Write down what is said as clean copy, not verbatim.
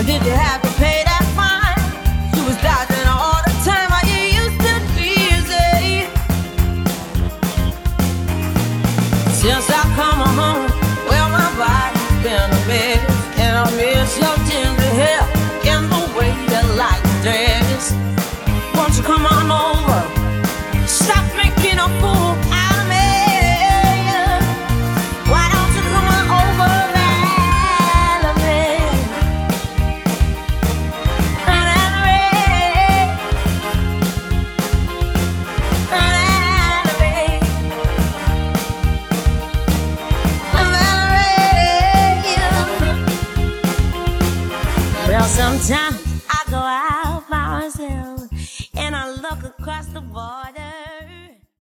Did you have to pay that fine? You was dodging all the time while you used to be easy. Since I come home, well, my body's been a mess, and I miss your tender hair and the way you like to dress. Won't you come on over? Stop making a fool out of me. Why don't you come on over, Valerie? Valerie, Valerie, Valerie. Well, sometimes